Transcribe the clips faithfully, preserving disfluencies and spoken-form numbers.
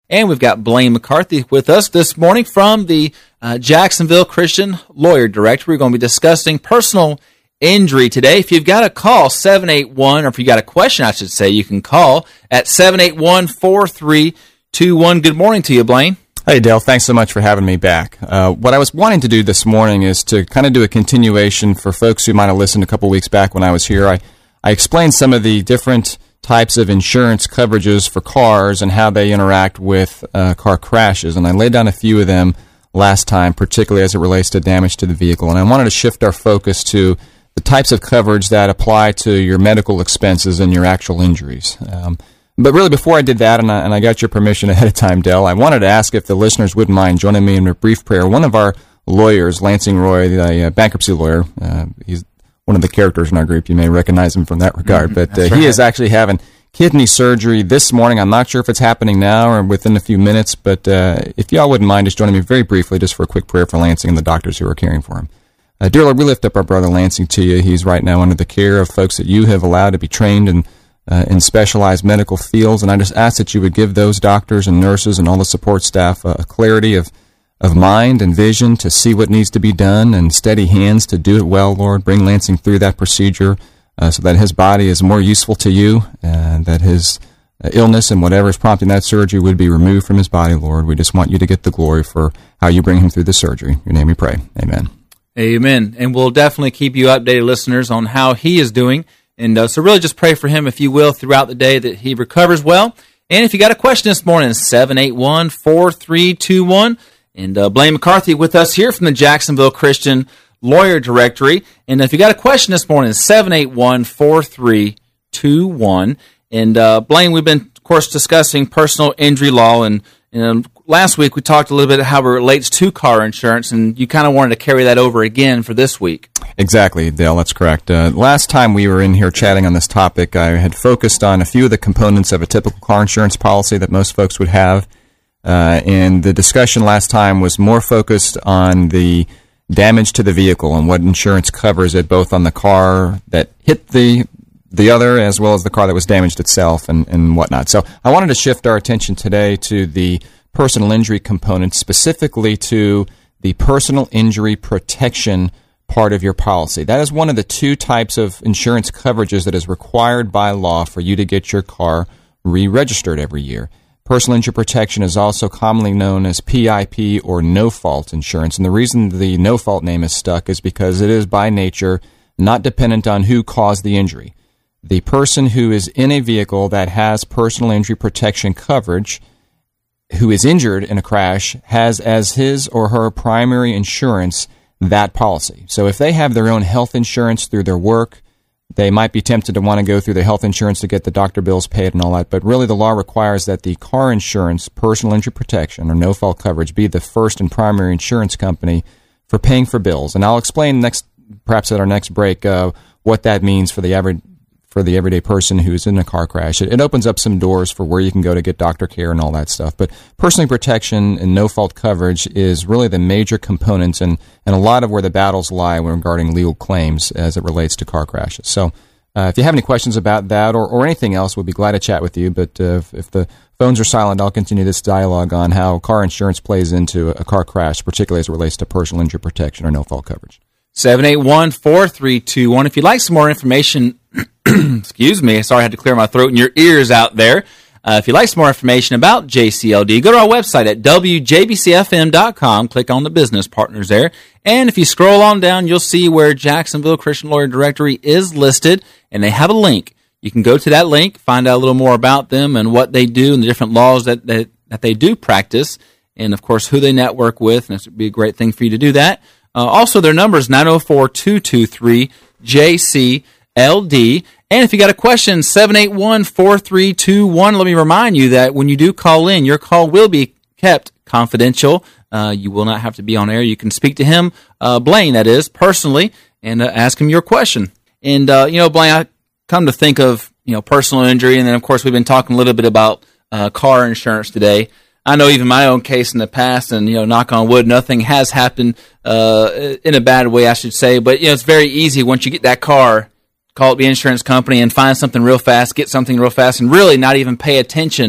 And we've got Blaine McCarthy with us this morning from the uh, Jacksonville Christian Lawyer Directory. We're going to be discussing personal injury today. If you've got a call, seven eight one, or if you've got a question, I should say, you can call at seven eight one, four three two one. Good morning to you, Blaine. Hey, Dale. Thanks so much for having me back. Uh, what I was wanting to do this morning is to kind of do a continuation for folks who might have listened a couple weeks back when I was here. I, I explained some of the different types of insurance coverages for cars and how they interact with uh, car crashes, and I laid down a few of them last time, particularly as it relates to damage to the vehicle. And I wanted to shift our focus to the types of coverage that apply to your medical expenses and your actual injuries. Um, but really, before I did that, and I, and I got your permission ahead of time, Dell, I wanted to ask if the listeners wouldn't mind joining me in a brief prayer. One of our lawyers, Lansing Roy, the uh, bankruptcy lawyer, uh, he's one of the characters in our group. You may recognize him from that regard. But uh, right. He is actually having kidney surgery this morning. I'm not sure if it's happening now or within a few minutes, but uh, if y'all wouldn't mind just joining me very briefly just for a quick prayer for Lansing and the doctors who are caring for him. Uh, dear Lord, we lift up our brother Lansing to you. He's right now under the care of folks that you have allowed to be trained in, uh, in specialized medical fields, and I just ask that you would give those doctors and nurses and all the support staff uh, a clarity of of mind and vision to see what needs to be done and steady hands to do it well, Lord. Bring Lansing through that procedure uh, so that his body is more useful to you and that his uh, illness and whatever is prompting that surgery would be removed from his body, Lord. We just want you to get the glory for how you bring him through the surgery. In your name we pray. Amen. Amen. And we'll definitely keep you updated, listeners, on how he is doing. And uh, so really just pray for him, if you will, throughout the day that he recovers well. And if you got a question this morning, seven eight one, four three two one. And uh, Blaine McCarthy with us here from the Jacksonville Christian Lawyer Directory. And if you got a question this morning, seven eight one, four three two one. And uh, Blaine, we've been, of course, discussing personal injury law. And, and last week we talked a little bit how it relates to car insurance. And you kind of wanted to carry that over again for this week. Exactly, Dale. That's correct. Uh, last time we were in here chatting on this topic, I had focused on a few of the components of a typical car insurance policy that most folks would have. Uh, and the discussion last time was more focused on the damage to the vehicle and what insurance covers it, both on the car that hit the the other as well as the car that was damaged itself and, and whatnot. So I wanted to shift our attention today to the personal injury component, specifically to the personal injury protection part of your policy. That is one of the two types of insurance coverages that is required by law for you to get your car re-registered every year. Personal injury protection is also commonly known as P I P or no-fault insurance. And the reason the no-fault name is stuck is because it is by nature not dependent on who caused the injury. The person who is in a vehicle that has personal injury protection coverage, who is injured in a crash, has as his or her primary insurance that policy. So if they have their own health insurance through their work, they might be tempted to want to go through the health insurance to get the doctor bills paid and all that, but really the law requires that the car insurance, personal injury protection, or no-fault coverage be the first and primary insurance company for paying for bills. And I'll explain next, perhaps at our next break, uh, what that means for the average for the everyday person who's in a car crash. It, it opens up some doors for where you can go to get doctor care and all that stuff. But personal protection and no-fault coverage is really the major components and, and a lot of where the battles lie when regarding legal claims as it relates to car crashes. So uh, if you have any questions about that or, or anything else, we'll be glad to chat with you. But uh, if, if the phones are silent, I'll continue this dialogue on how car insurance plays into a, a car crash, particularly as it relates to personal injury protection or no-fault coverage. seven eight one, four three two one. If you'd like some more information, excuse me, sorry I had to clear my throat and your ears out there. Uh, if you'd like some more information about J C L D, go to our website at w j b c f m dot com. Click on the business partners there. And if you scroll on down, you'll see where Jacksonville Christian Lawyer Directory is listed, and they have a link. You can go to that link, find out a little more about them and what they do and the different laws that, that, that they do practice, and, of course, who they network with, and it would be a great thing for you to do that. Uh, also, their number is nine oh four, two two three, J C L D. And if you got a question, seven eight one, four three two one. Let me remind you that when you do call in, your call will be kept confidential. Uh, you will not have to be on air. You can speak to him, uh, Blaine, that is, personally, and uh, ask him your question. And, uh, you know, Blaine, I come to think of, you know, personal injury, and then, of course, we've been talking a little bit about uh, car insurance today. I know even my own case in the past, and, you know, knock on wood, nothing has happened uh, in a bad way, I should say. But, you know, it's very easy once you get that car, call up the insurance company and find something real fast, get something real fast, and really not even pay attention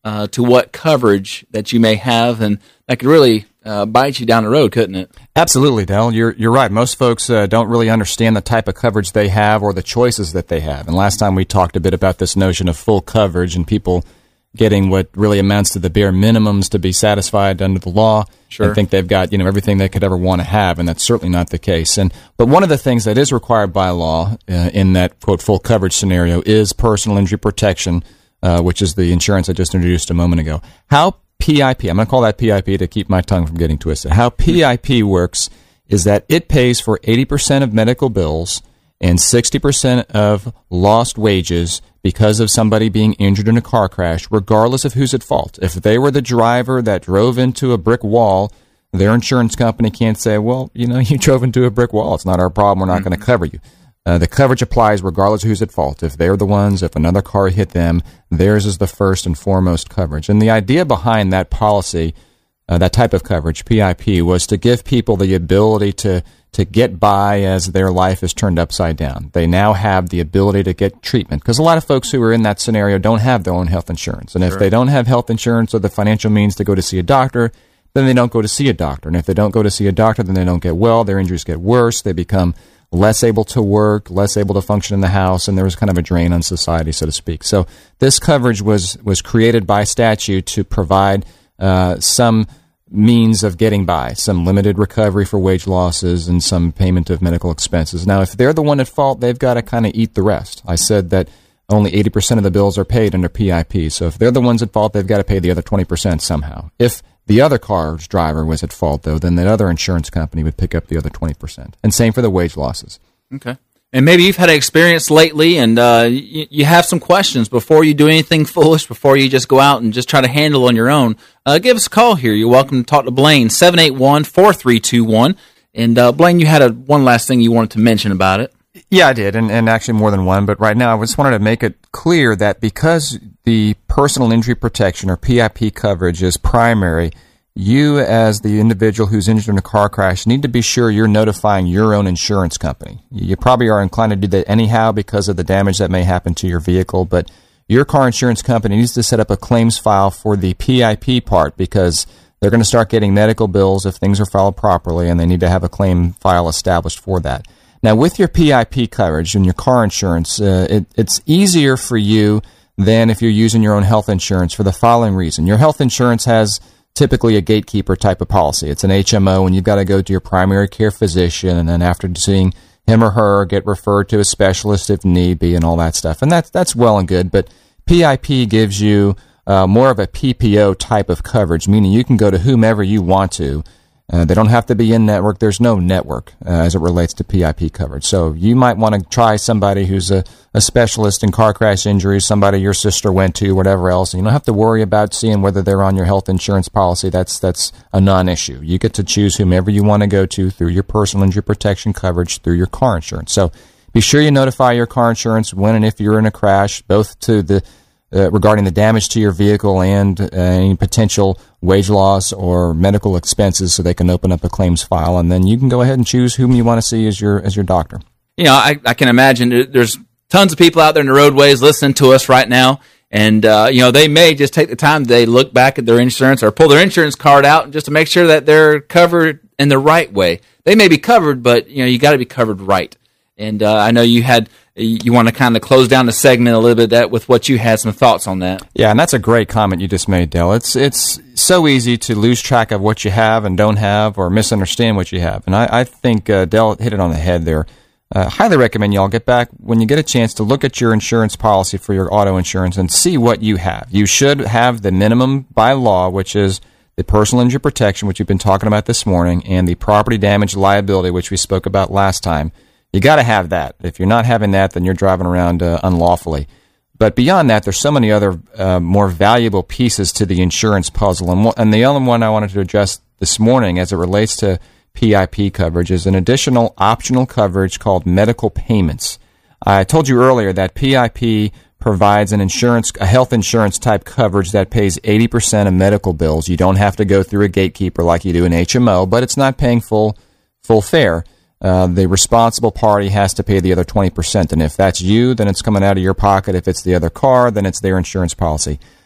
uh, to what coverage that you may have, and that could really uh, bite you down the road, couldn't it? Absolutely, Dell. You're you're right. Most folks uh, don't really understand the type of coverage they have or the choices that they have. And last time we talked a bit about this notion of full coverage and people getting what really amounts to the bare minimums to be satisfied under the law. Sure. And think they've got, you know, everything they could ever want to have, and that's certainly not the case. And but one of the things that is required by law uh, in that quote full coverage scenario is personal injury protection, uh, which is the insurance I just introduced a moment ago. How P I P, I'm going to call that P I P to keep my tongue from getting twisted. How P I P works is that it pays for eighty percent of medical bills and sixty percent of lost wages because of somebody being injured in a car crash, regardless of who's at fault. If they were the driver that drove into a brick wall, their insurance company can't say, well, you know, you drove into a brick wall. It's not our problem. We're not mm-hmm. going to cover you. Uh, the coverage applies regardless of who's at fault. If they're the ones, if another car hit them, theirs is the first and foremost coverage. And the idea behind that policy, uh, that type of coverage, P I P, was to give people the ability to to get by as their life is turned upside down. They now have the ability to get treatment, because a lot of folks who are in that scenario don't have their own health insurance. And if sure. they don't have health insurance or the financial means to go to see a doctor, then they don't go to see a doctor. And if they don't go to see a doctor, then they don't get well. Their injuries get worse. They become less able to work, less able to function in the house, and there was kind of a drain on society, so to speak. So this coverage was, was created by statute to provide uh, some means of getting by, some limited recovery for wage losses and some payment of medical expenses. Now, if they're the one at fault, they've got to kind of eat the rest. I said that only eighty percent of the bills are paid under P I P. So if they're the ones at fault, they've got to pay the other twenty percent somehow. If the other car's driver was at fault, though, then that other insurance company would pick up the other twenty percent. And same for the wage losses. Okay. And maybe you've had an experience lately and uh, you, you have some questions before you do anything foolish, before you just go out and just try to handle on your own. Uh, give us a call here. You're welcome to talk to Blaine, seven eight one, four three two one. And uh, Blaine, you had a, one last thing you wanted to mention about it. Yeah, I did, and, and actually more than one. But right now I just wanted to make it clear that because the personal injury protection or P I P coverage is primary, you as the individual who's injured in a car crash need to be sure you're notifying your own insurance company. You probably are inclined to do that anyhow because of the damage that may happen to your vehicle, but your car insurance company needs to set up a claims file for the P I P part because they're going to start getting medical bills if things are filed properly, and they need to have a claim file established for that. Now, with your P I P coverage and your car insurance, uh, it, it's easier for you than if you're using your own health insurance for the following reason. Your health insurance has typically a gatekeeper type of policy. It's an H M O, and you've got to go to your primary care physician, and then after seeing him or her, get referred to a specialist if need be, and all that stuff. And that's that's well and good, but P I P gives you uh, more of a P P O type of coverage, meaning you can go to whomever you want to. Uh, they don't have to be in network. There's no network uh, as it relates to P I P coverage. So you might want to try somebody who's a, a specialist in car crash injuries, somebody your sister went to, whatever else. And you don't have to worry about seeing whether they're on your health insurance policy. That's that's a non-issue. You get to choose whomever you want to go to through your personal injury protection coverage through your car insurance. So be sure you notify your car insurance when and if you're in a crash, both to the Uh, regarding the damage to your vehicle and uh, any potential wage loss or medical expenses, so they can open up a claims file, and then you can go ahead and choose whom you want to see as your as your doctor. You know, I, I can imagine there's tons of people out there in the roadways listening to us right now, and uh, you know, they may just take the time, they look back at their insurance or pull their insurance card out just to make sure that they're covered in the right way. They may be covered, but you know, you got to be covered right. And uh, I know you had you want to kind of close down the segment a little bit that with what you had some thoughts on that. Yeah, and that's a great comment you just made, Dale. It's it's so easy to lose track of what you have and don't have, or misunderstand what you have. And I, I think uh, Dale hit it on the head there. Uh, highly recommend y'all get back when you get a chance to look at your insurance policy for your auto insurance and see what you have. You should have the minimum by law, which is the personal injury protection, which we've been talking about this morning, and the property damage liability, which we spoke about last time. You got to have that. If you're not having that, then you're driving around uh, unlawfully. But beyond that, there's so many other uh, more valuable pieces to the insurance puzzle. And, and the other one I wanted to address this morning as it relates to P I P coverage is an additional optional coverage called medical payments. I told you earlier that P I P provides an insurance, a health insurance type coverage that pays eighty percent of medical bills. You don't have to go through a gatekeeper like you do in H M O, but it's not paying full full fare. Uh, the responsible party has to pay the other twenty percent. And if that's you, then it's coming out of your pocket. If it's the other car, then it's their insurance policy.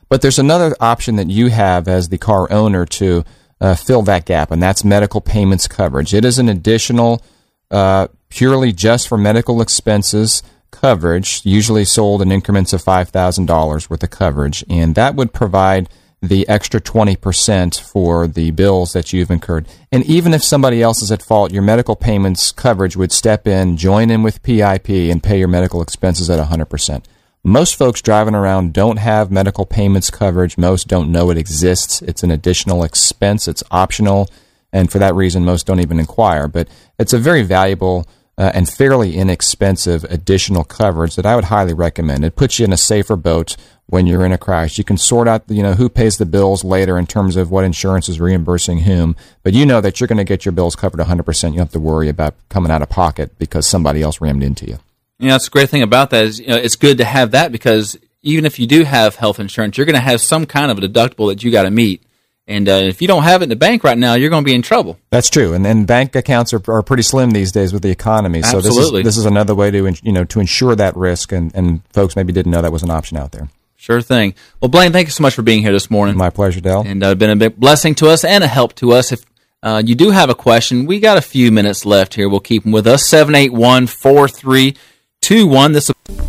But there's another option that you have as the car owner to uh, fill that gap, and that's medical payments coverage. It is an additional, uh, purely just for medical expenses coverage, usually sold in increments of five thousand dollars worth of coverage, and that would provide the extra twenty percent for the bills that you've incurred. And even if somebody else is at fault, your medical payments coverage would step in, join in with P I P, and pay your medical expenses at one hundred percent. Most folks driving around don't have medical payments coverage. Most don't know it exists. It's an additional expense. It's optional, and for that reason, most don't even inquire. But it's a very valuable uh, and fairly inexpensive additional coverage that I would highly recommend. It puts you in a safer boat when you're in a crash. You can sort out, you know, who pays the bills later in terms of what insurance is reimbursing whom, but you know that you're going to get your bills covered one hundred percent. You don't have to worry about coming out of pocket because somebody else rammed into you. You know, that's the great thing about that is, you know, it's good to have that because even if you do have health insurance, you're going to have some kind of a deductible that you got to meet. And uh, if you don't have it in the bank right now, you're going to be in trouble. That's true, and and bank accounts are are pretty slim these days with the economy. So Absolutely. this is this is another way to you know to ensure that risk, and, and folks maybe didn't know that was an option out there. Sure thing. Well, Blaine, thank you so much for being here this morning. My pleasure, Dale. And uh, been a big blessing to us and a help to us. If uh, you do have a question, we got a few minutes left here. We'll keep them with us. seven eight one, four three two one. This.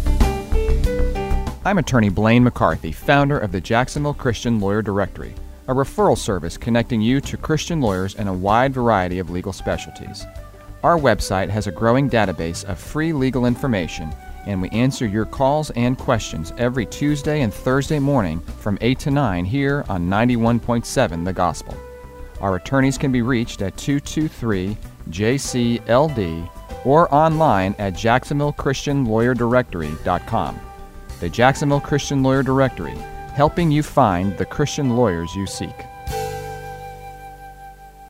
I'm attorney Blaine McCarthy, founder of the Jacksonville Christian Lawyer Directory, a referral service connecting you to Christian lawyers in a wide variety of legal specialties. Our website has a growing database of free legal information, and we answer your calls and questions every Tuesday and Thursday morning from eight to nine here on ninety-one point seven The Gospel. Our attorneys can be reached at two two three J C L D or online at jacksonville christian lawyer directory dot com. The Jacksonville Christian Lawyer Directory, helping you find the Christian lawyers you seek.